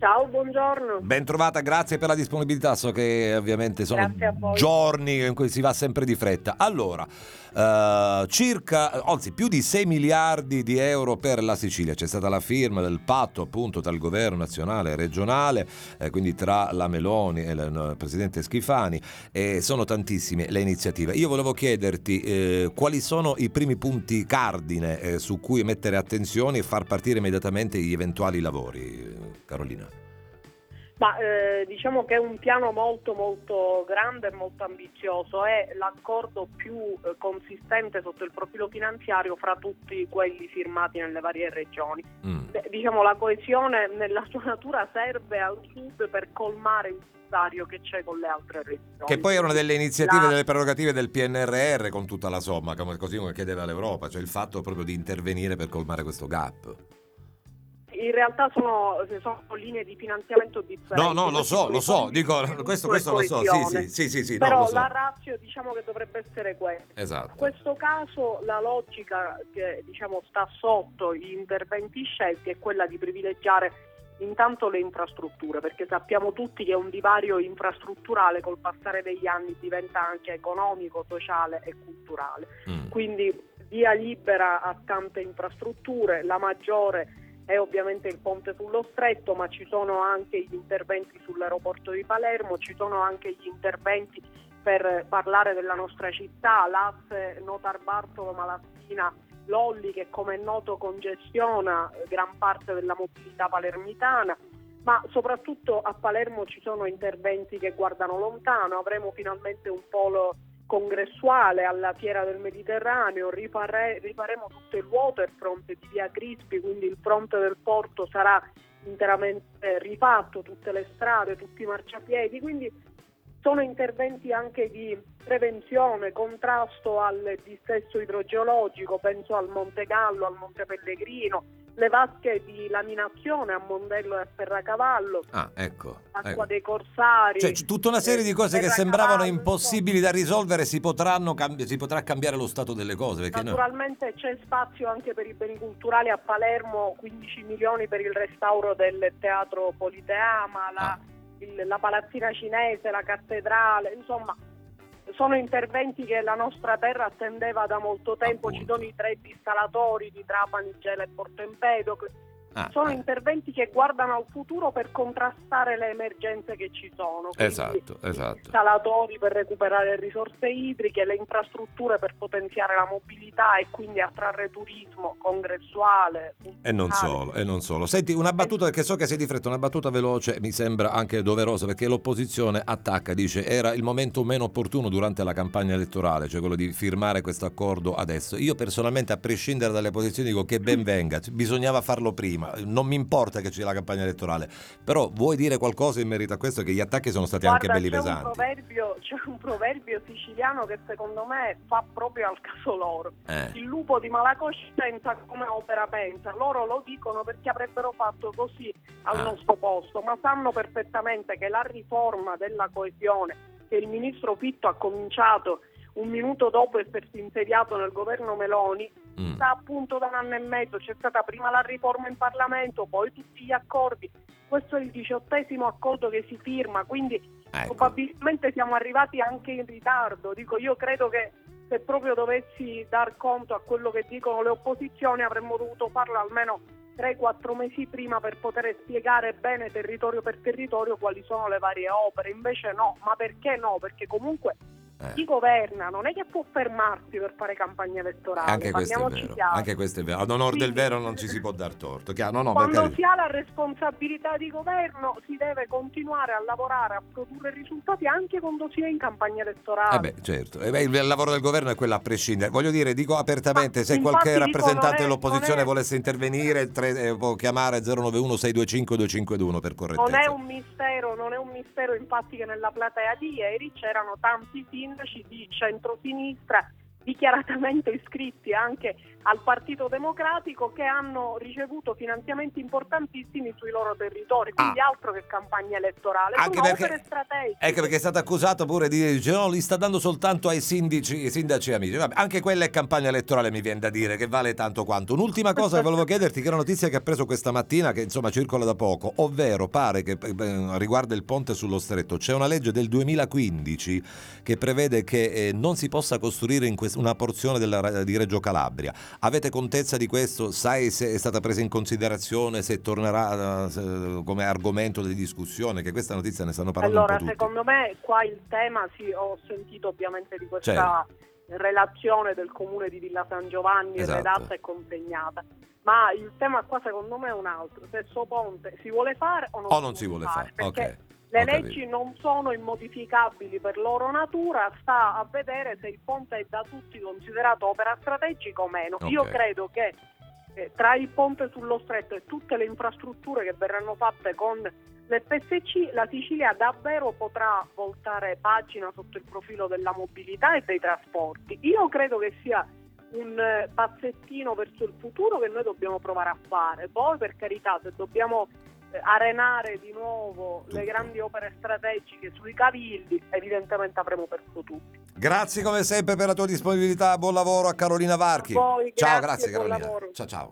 Ciao, buongiorno. Ben trovata, grazie per la disponibilità. So che ovviamente sono Grazie a voi. giorni in cui si va sempre di fretta. Allora, anzi più di 6 miliardi di euro per la Sicilia. C'è stata la firma del patto appunto tra il governo nazionale e regionale, quindi tra la Meloni e il presidente Schifani, e sono tantissime le iniziative. Io volevo chiederti quali sono i primi punti cardine su cui mettere attenzione e far partire immediatamente gli eventuali lavori, Carolina. Ma diciamo che è un piano molto molto grande e molto ambizioso, è l'accordo più consistente sotto il profilo finanziario fra tutti quelli firmati nelle varie regioni. Diciamo, la coesione nella sua natura serve al Sud per colmare il divario che c'è con le altre regioni. Che poi è una delle iniziative, delle prerogative del PNRR, con tutta la somma, così come chiedeva l'Europa, cioè il fatto proprio di intervenire per colmare questo gap. In realtà sono linee di finanziamento differenti. No, lo so, dico, questo lo so, sì, però no, lo so. la ratio diciamo che dovrebbe essere questa. Esatto. In questo caso la logica che diciamo sta sotto gli interventi scelti è quella di privilegiare intanto le infrastrutture, perché sappiamo tutti che un divario infrastrutturale col passare degli anni diventa anche economico, sociale e culturale. Quindi via libera a tante infrastrutture, la maggiore è ovviamente il ponte sullo Stretto, ma ci sono anche gli interventi sull'aeroporto di Palermo, ci sono anche gli interventi per parlare della nostra città, l'asse Notarbartolo-Malaspina Lolli, che come è noto congestiona gran parte della mobilità palermitana, ma soprattutto a Palermo ci sono interventi che guardano lontano. Avremo finalmente un polo congressuale alla Fiera del Mediterraneo, rifaremo tutto il waterfront di via Crispi, quindi il fronte del porto sarà interamente rifatto, tutte le strade, tutti i marciapiedi, quindi sono interventi anche di prevenzione, contrasto al dissesto idrogeologico, penso al Monte Gallo, al Monte Pellegrino, le vasche di laminazione a Mondello e a Ferracavallo, acqua dei Corsari. Cioè tutta una serie di cose che sembravano impossibili da risolvere si potrà cambiare lo stato delle cose. Perché naturalmente c'è spazio anche per i beni culturali a Palermo, 15 milioni per il restauro del Teatro Politeama, la palazzina cinese, la cattedrale, insomma sono interventi che la nostra terra attendeva da molto tempo. Appunto. Ci sono i 3 dissalatori di Trapani, Gela e Porto Empedocle. Sono interventi che guardano al futuro per contrastare le emergenze che ci sono. Esatto. Installatori per recuperare risorse idriche, le infrastrutture per potenziare la mobilità e quindi attrarre turismo congressuale. E non solo. Senti, una battuta, perché so che sei di fretta, una battuta veloce, mi sembra anche doverosa, perché l'opposizione attacca, dice era il momento meno opportuno durante la campagna elettorale, cioè quello di firmare questo accordo adesso. Io personalmente, a prescindere dalle posizioni, dico che ben venga, bisognava farlo prima. Non mi importa che c'è la campagna elettorale, però vuoi dire qualcosa in merito a questo? Che gli attacchi sono stati anche belli pesanti. C'è un proverbio siciliano che secondo me fa proprio al caso loro. Il lupo di malacoscienza come opera pensa. Loro lo dicono perché avrebbero fatto così al nostro posto, ma sanno perfettamente che la riforma della coesione che il ministro Fitto ha cominciato un minuto dopo essersi insediato nel governo Meloni sta appunto da 1 anno e mezzo. C'è stata prima la riforma in Parlamento, poi tutti gli accordi, questo è il 18° accordo che si firma, quindi probabilmente siamo arrivati anche in ritardo. Io credo che se proprio dovessi dar conto a quello che dicono le opposizioni avremmo dovuto farlo almeno 3-4 mesi prima per poter spiegare bene territorio per territorio quali sono le varie opere. Invece no, ma perché no? Perché comunque chi governa non è che può fermarsi per fare campagna elettorale. Anche questo è vero. Ad onor del vero non ci si può dar torto. Quando si ha la responsabilità di governo si deve continuare a lavorare, a produrre risultati anche quando si è in campagna elettorale. Certo. Il lavoro del governo è quello a prescindere. Voglio dire, dico apertamente, se qualche rappresentante dell'opposizione volesse intervenire, può chiamare 091 625 2521 per correttezza. Non è un mistero infatti che nella platea di ieri c'erano tanti sindaci di centrosinistra dichiaratamente iscritti anche al Partito Democratico, che hanno ricevuto finanziamenti importantissimi sui loro territori, quindi altro che campagna elettorale, Anche sono perché, opere strategiche. ecco perché è stato accusato pure di dire no, li sta dando soltanto ai sindaci amici. Vabbè, anche quella è campagna elettorale, mi viene da dire, che vale tanto quanto. Un'ultima cosa che volevo chiederti, che è una notizia che ha preso questa mattina, che insomma circola da poco, ovvero pare che riguarda il ponte sullo Stretto. C'è una legge del 2015 che prevede che non si possa costruire in una porzione di Reggio Calabria. Avete contezza di questo? Sai se è stata presa in considerazione, se tornerà come argomento di discussione? Che questa notizia ne stanno parlando Allora, un po' tutti. secondo me qua il tema, sì, ho sentito ovviamente di questa Certo. relazione del comune di Villa San Giovanni, Esatto. redatta e consegnata, ma il tema qua secondo me è un altro: se sto ponte si vuole fare o non si vuole fare, perché Ok. le leggi non sono immodificabili per loro natura, sta a vedere se il ponte è da tutti considerato opera strategica o meno. Ok. Io credo che tra il ponte sullo Stretto e tutte le infrastrutture che verranno fatte con l'FSC, la Sicilia davvero potrà voltare pagina sotto il profilo della mobilità e dei trasporti. Io credo che sia un pezzettino verso il futuro che noi dobbiamo provare a fare. Poi, per carità, se dobbiamo arenare di nuovo le grandi opere strategiche sui cavilli, evidentemente avremo perso tutti. Grazie come sempre per la tua disponibilità, buon lavoro a Carolina Varchi. A voi, Ciao, grazie, grazie buon Carolina. lavoro. Ciao ciao.